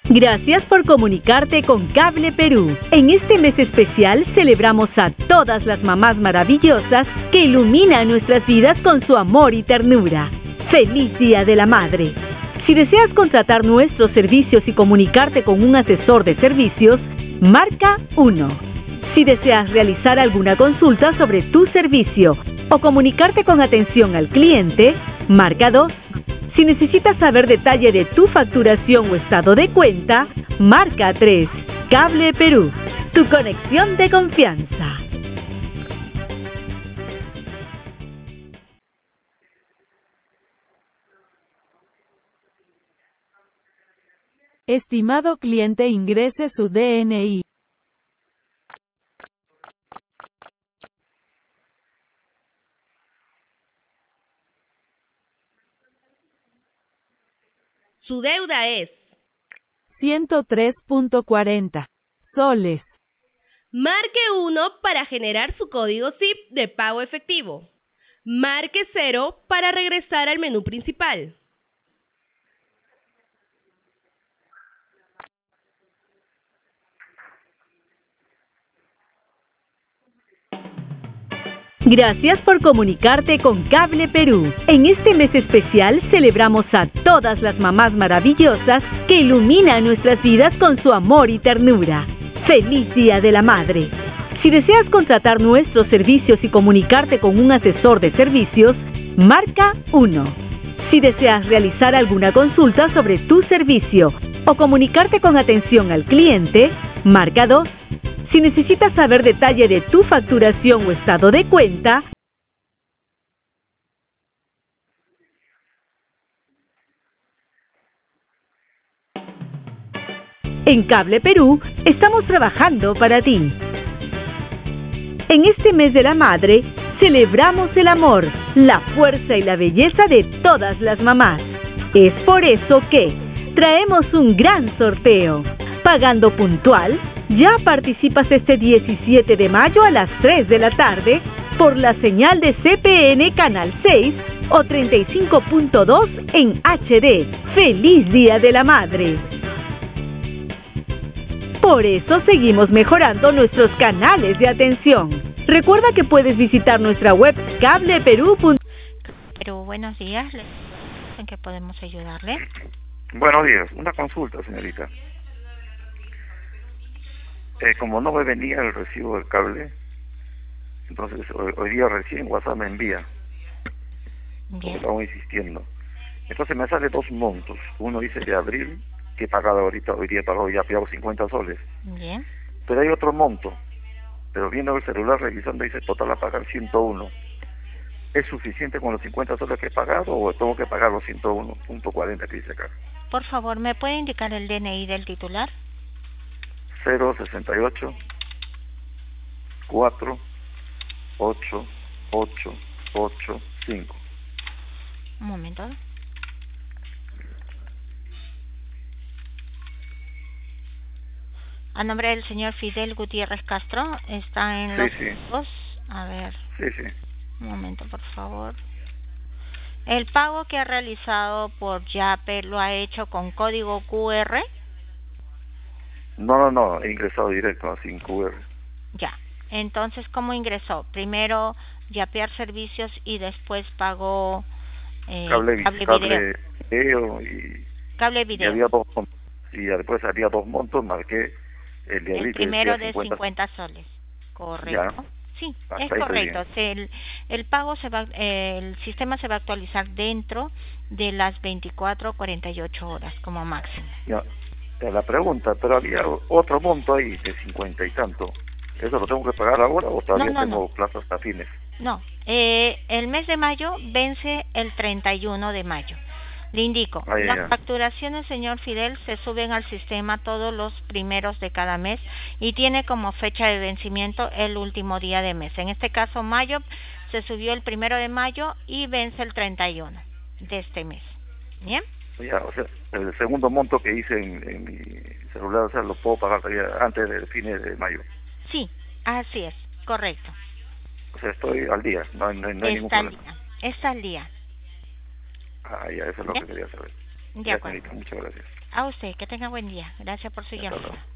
Gracias por comunicarte con Cable Perú. En este mes especial celebramos a todas las mamás maravillosas que iluminan nuestras vidas con su amor y ternura. ¡Feliz Día de la Madre! Si deseas contratar nuestros servicios y comunicarte con un asesor de servicios, marca 1. Si deseas realizar alguna consulta sobre tu servicio o comunicarte con atención al cliente, marca 2. Si necesitas saber detalle de tu facturación o estado de cuenta, marca 3. Cable Perú, tu conexión de confianza. Estimado cliente, ingrese su DNI. Su deuda es 103.40 soles. Marque 1 para generar su código SIP de pago efectivo. Marque 0 para regresar al menú principal. Gracias por comunicarte con Cable Perú. En este mes especial celebramos a todas las mamás maravillosas que iluminan nuestras vidas con su amor y ternura. ¡Feliz Día de la Madre! Si deseas contratar nuestros servicios y comunicarte con un asesor de servicios, marca 1. Si deseas realizar alguna consulta sobre tu servicio o comunicarte con atención al cliente, marca 2. Si necesitas saber detalle de tu facturación o estado de cuenta, en Cable Perú estamos trabajando para ti. En este mes de la madre, celebramos el amor, la fuerza y la belleza de todas las mamás. Es por eso que traemos un gran sorteo. Pagando puntual, ya participas este 17 de mayo a las 3 de la tarde por la señal de CPN Canal 6 o 35.2 en HD. ¡Feliz Día de la Madre! Por eso seguimos mejorando nuestros canales de atención. Recuerda que puedes visitar nuestra web cableperú.com. Pero buenos días, ¿en qué podemos ayudarle? Buenos días, una consulta, señorita. Como no me venía el recibo del cable, entonces hoy día recién WhatsApp me envía, porque estamos insistiendo. Entonces me sale dos montos. Uno dice de abril, que he pagado ahorita, hoy día he pagado 50 soles. Bien. Pero hay otro monto, pero viendo el celular, revisando, dice total a pagar 101. ¿Es suficiente con los 50 soles que he pagado o tengo que pagar los 101.40 que dice acá? Por favor, ¿me puede indicar el DNI del titular? 068 4 8 8 8 5. Un momento. A nombre del señor Fidel Gutiérrez Castro, está en los dos. A ver. Sí. Un momento, por favor. El pago que ha realizado por Yape lo ha hecho con código QR. No, he ingresado directo sin QR. Ya, entonces, ¿cómo ingresó? Primero Yapear servicios y después pagó cable video y cable video. Y había después había dos montos, marqué el primero de 50 soles, correcto. Ya. Sí, es correcto. El pago el sistema se va a actualizar dentro de las 24-48 horas como máximo. Ya. La pregunta, pero había otro monto ahí de 50 y tanto. ¿Eso lo tengo que pagar ahora o todavía tengo plazos hasta fines? No, el mes de mayo vence el 31 de mayo. Le indico, las facturaciones, señor Fidel, se suben al sistema todos los primeros de cada mes y tiene como fecha de vencimiento el último día de mes. En este caso, mayo se subió el 1 de mayo y vence el 31 de este mes. ¿Bien? Ya, o sea, el segundo monto que hice en mi celular, o sea, lo puedo pagar todavía antes del fin de mayo. Sí, así es, correcto. O sea, estoy al día, no hay ningún problema. Está al día. Ya, eso es lo que quería saber. De acuerdo. Muchas gracias. A usted, que tenga buen día. Gracias por su llamada.